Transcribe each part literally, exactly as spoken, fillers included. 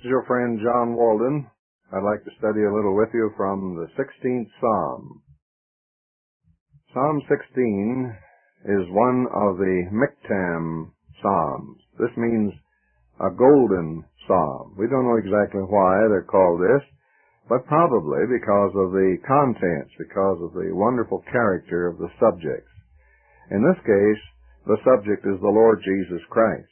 This is your friend John Walden. I'd like to study a little with you from the sixteenth Psalm. Psalm sixteen is one of the Miktam Psalms. This means a golden psalm. We don't know exactly why they're called this, but probably because of the contents, because of the wonderful character of the subjects. In this case, the subject is the Lord Jesus Christ.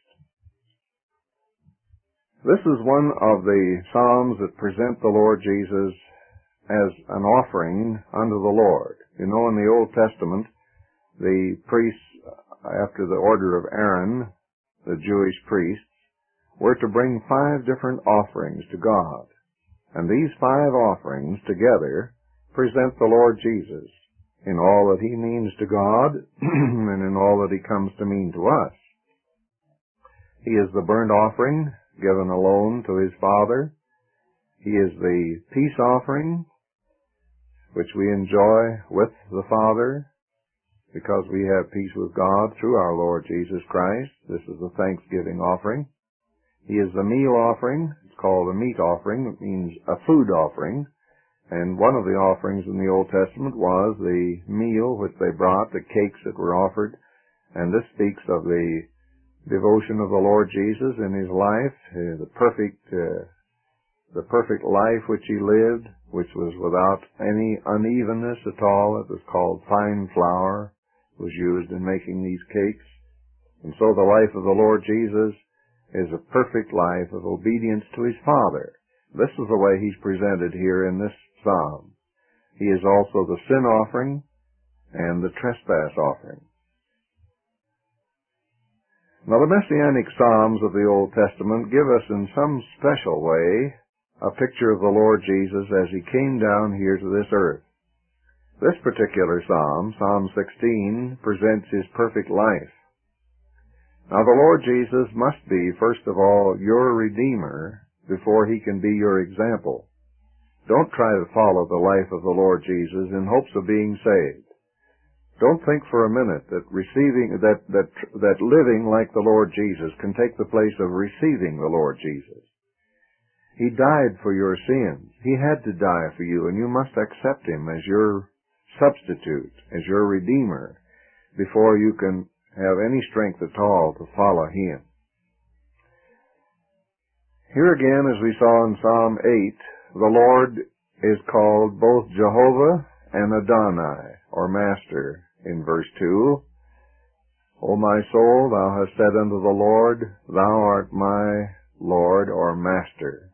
This is one of the psalms that present the Lord Jesus as an offering unto the Lord. You know, in the Old Testament, the priests, after the order of Aaron, the Jewish priests, were to bring five different offerings to God. And these five offerings together present the Lord Jesus in all that he means to God and in all that he comes to mean to us. He is the burnt offering given alone to his Father. He is the peace offering, which we enjoy with the Father because we have peace with God through our Lord Jesus Christ. This is the thanksgiving offering. He is the meal offering. It's called a meat offering. It means a food offering. And one of the offerings in the Old Testament was the meal which they brought, the cakes that were offered. And this speaks of the devotion of the Lord Jesus in his life, uh, the perfect, uh, the perfect life which he lived, which was without any unevenness at all. It was called fine flour, was used in making these cakes. And so the life of the Lord Jesus is a perfect life of obedience to his Father. This is the way he's presented here in this psalm. He is also the sin offering and the trespass offering. Now, the Messianic Psalms of the Old Testament give us in some special way a picture of the Lord Jesus as he came down here to this earth. This particular psalm, Psalm sixteen, presents his perfect life. Now, the Lord Jesus must be, first of all, your Redeemer before he can be your example. Don't try to follow the life of the Lord Jesus in hopes of being saved. Don't think for a minute that receiving, that, that, that living like the Lord Jesus can take the place of receiving the Lord Jesus. He died for your sins. He had to die for you, and you must accept him as your substitute, as your Redeemer, before you can have any strength at all to follow him. Here again, as we saw in Psalm eight, the Lord is called both Jehovah and Adonai, or Master, in verse two. O my soul, thou hast said unto the Lord, thou art my Lord, or Master.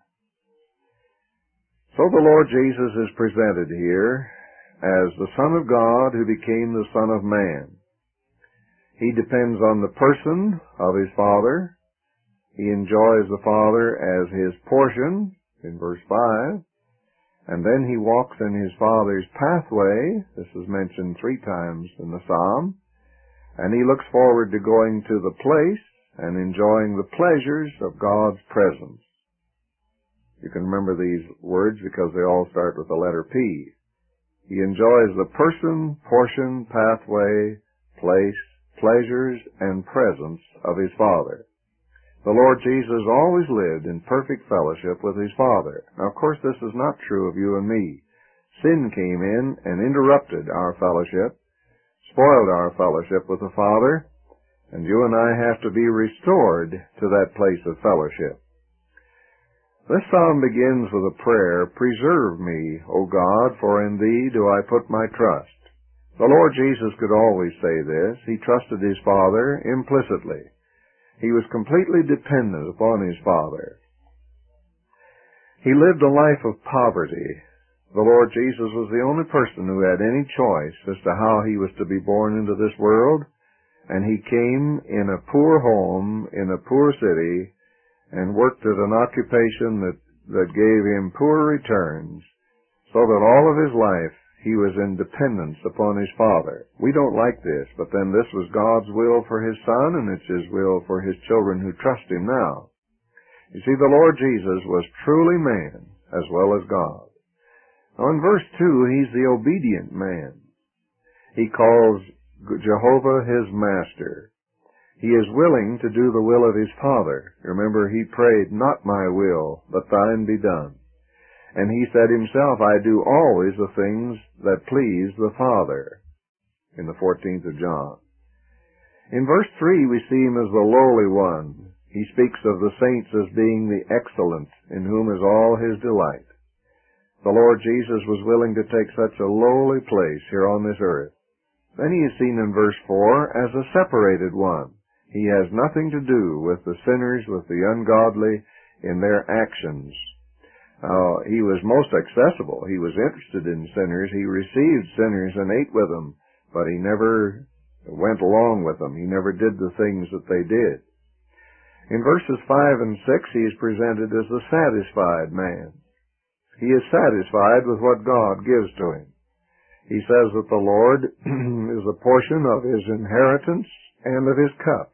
So the Lord Jesus is presented here as the Son of God who became the Son of Man. He depends on the person of his Father. He enjoys the Father as his portion, in verse five. And then he walks in his Father's pathway. This is mentioned three times in the psalm. And he looks forward to going to the place and enjoying the pleasures of God's presence. You can remember these words because they all start with the letter P. He enjoys the person, portion, pathway, place, pleasures, and presence of his Father. The Lord Jesus always lived in perfect fellowship with his Father. Now, of course, this is not true of you and me. Sin came in and interrupted our fellowship, spoiled our fellowship with the Father, and you and I have to be restored to that place of fellowship. This psalm begins with a prayer, Preserve me, O God, for in thee do I put my trust. The Lord Jesus could always say this. He trusted his Father implicitly. He was completely dependent upon his Father. He lived a life of poverty. The Lord Jesus was the only person who had any choice as to how he was to be born into this world, and he came in a poor home, in a poor city, and worked at an occupation that, that gave him poor returns, so that all of his life he was in dependence upon his Father. We don't like this, but then this was God's will for his Son, and it's his will for his children who trust him now. You see, the Lord Jesus was truly man as well as God. Now in verse two, he's the obedient man. He calls Jehovah his Master. He is willing to do the will of his Father. Remember, he prayed, "Not my will, but thine be done." And he said himself, "I do always the things that please the Father," in the fourteenth of John. In verse three, we see him as the lowly one. He speaks of the saints as being the excellent, in whom is all his delight. The Lord Jesus was willing to take such a lowly place here on this earth. Then he is seen in verse four as a separated one. He has nothing to do with the sinners, with the ungodly, in their actions. Uh, he was most accessible. He was interested in sinners. He received sinners and ate with them, but he never went along with them. He never did the things that they did. In verses five and six, he is presented as the satisfied man. He is satisfied with what God gives to him. He says that the Lord is a portion of his inheritance and of his cup.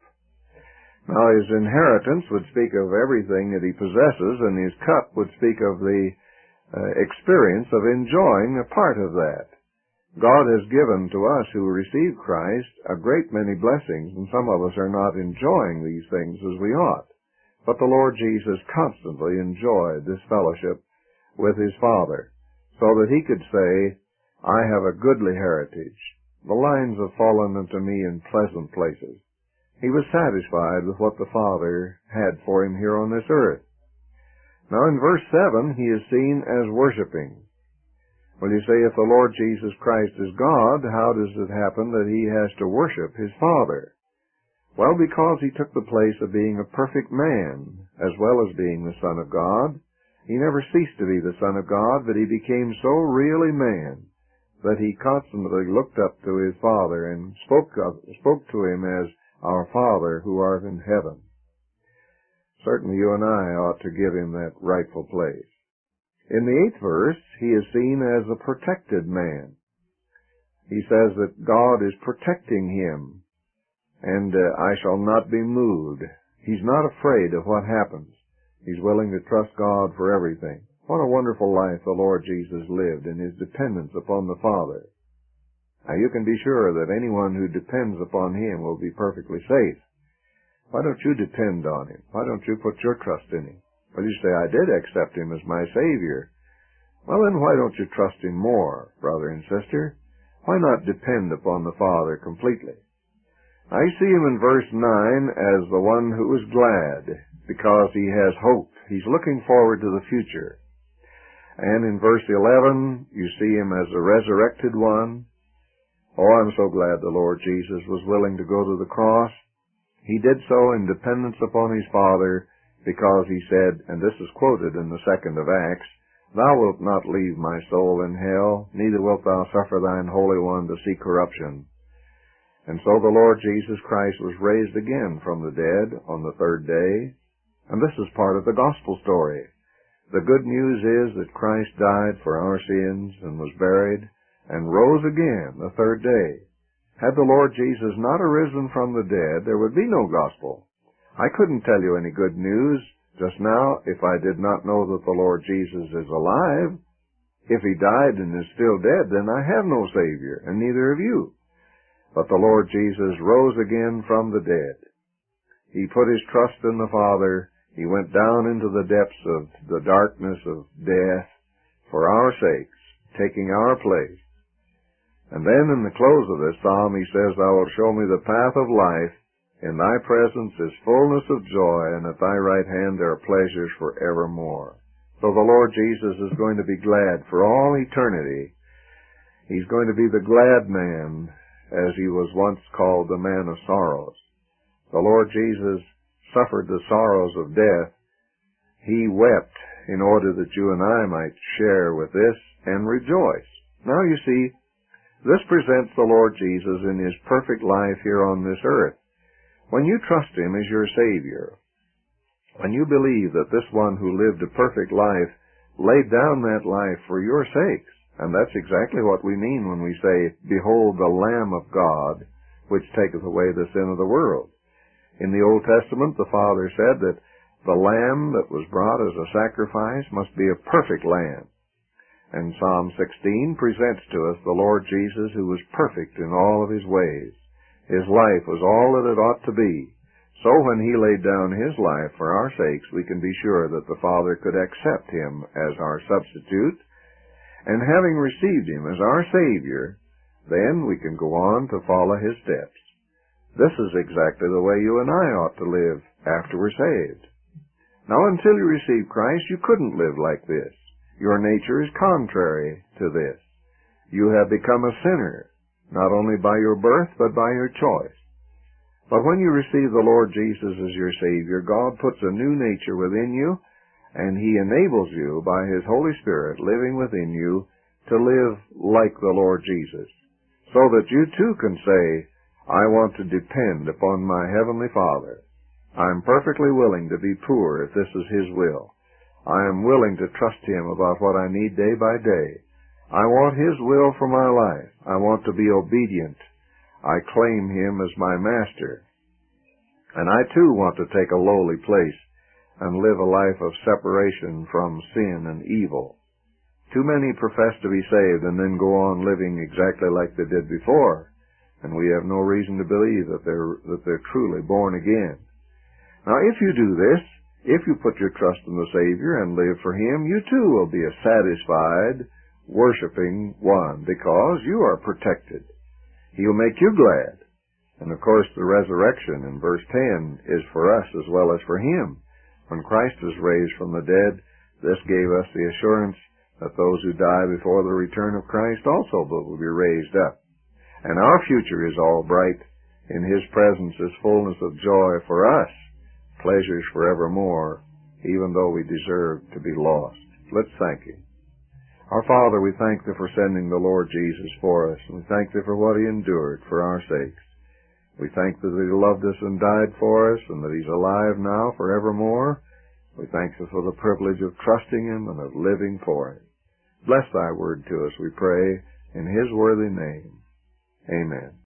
Now, his inheritance would speak of everything that he possesses, and his cup would speak of the uh, experience of enjoying a part of that. God has given to us who receive Christ a great many blessings, and some of us are not enjoying these things as we ought. But the Lord Jesus constantly enjoyed this fellowship with his Father, so that he could say, "I have a goodly heritage. The lines have fallen unto me in pleasant places." He was satisfied with what the Father had for him here on this earth. Now in verse seven, he is seen as worshiping. Well, you say, if the Lord Jesus Christ is God, how does it happen that he has to worship his Father? Well, because he took the place of being a perfect man, as well as being the Son of God. He never ceased to be the Son of God, but he became so really man that he constantly looked up to his Father and spoke of, spoke to him as "Our Father who art in heaven." Certainly you and I ought to give him that rightful place. In the eighth verse, he is seen as a protected man. He says that God is protecting him, and uh, I shall not be moved. He's not afraid of what happens. He's willing to trust God for everything. What a wonderful life the Lord Jesus lived in his dependence upon the Father. Now you can be sure that anyone who depends upon him will be perfectly safe. Why don't you depend on him? Why don't you put your trust in him? Well, you say, "I did accept him as my Savior." Well, then why don't you trust him more, brother and sister? Why not depend upon the Father completely? I see him in verse nine as the one who is glad because he has hope. He's looking forward to the future. And in verse eleven, you see him as a resurrected one. Oh, I'm so glad the Lord Jesus was willing to go to the cross. He did so in dependence upon his Father, because he said, and this is quoted in the second of Acts, "Thou wilt not leave my soul in hell, neither wilt thou suffer thine Holy One to see corruption." And so the Lord Jesus Christ was raised again from the dead on the third day. And this is part of the gospel story. The good news is that Christ died for our sins and was buried and rose again the third day. Had the Lord Jesus not arisen from the dead, there would be no gospel. I couldn't tell you any good news just now if I did not know that the Lord Jesus is alive. If he died and is still dead, then I have no Savior, and neither have you. But the Lord Jesus rose again from the dead. He put his trust in the Father. He went down into the depths of the darkness of death for our sakes, taking our place. And then in the close of this psalm, he says, "Thou wilt show me the path of life. In thy presence is fullness of joy, and at thy right hand there are pleasures forevermore." So the Lord Jesus is going to be glad for all eternity. He's going to be the glad man, as he was once called the man of sorrows. The Lord Jesus suffered the sorrows of death. He wept in order that you and I might share with this and rejoice. Now you see, this presents the Lord Jesus in his perfect life here on this earth. When you trust him as your Savior, when you believe that this one who lived a perfect life laid down that life for your sakes, and that's exactly what we mean when we say, "Behold the Lamb of God, which taketh away the sin of the world." In the Old Testament, the Father said that the lamb that was brought as a sacrifice must be a perfect lamb. And Psalm sixteen presents to us the Lord Jesus, who was perfect in all of his ways. His life was all that it ought to be. So when He laid down His life for our sakes, we can be sure that the Father could accept Him as our substitute, and having received Him as our Savior, then we can go on to follow His steps. This is exactly the way you and I ought to live after we're saved. Now, until you received Christ, you couldn't live like this. Your nature is contrary to this. You have become a sinner, not only by your birth, but by your choice. But when you receive the Lord Jesus as your Savior, God puts a new nature within you, and He enables you, by His Holy Spirit living within you, to live like the Lord Jesus, so that you too can say, I want to depend upon my Heavenly Father. I am perfectly willing to be poor if this is His will. I am willing to trust Him about what I need day by day. I want His will for my life. I want to be obedient. I claim Him as my master. And I too want to take a lowly place and live a life of separation from sin and evil. Too many profess to be saved and then go on living exactly like they did before, and we have no reason to believe that they're, that they're truly born again. Now, if you do this, if you put your trust in the Savior and live for Him, you too will be a satisfied, worshiping one, because you are protected. He'll make you glad. And of course, the resurrection in verse ten is for us as well as for Him. When Christ was raised from the dead, this gave us the assurance that those who die before the return of Christ also will be raised up. And our future is all bright. In His presence is fullness of joy for us, pleasures forevermore, even though we deserve to be lost. Let's thank Him. Our Father, we thank Thee for sending the Lord Jesus for us, and we thank Thee for what He endured for our sakes. We thank Thee that He loved us and died for us, and that He's alive now forevermore. We thank Thee for the privilege of trusting Him and of living for Him. Bless Thy word to us, we pray, in His worthy name. Amen.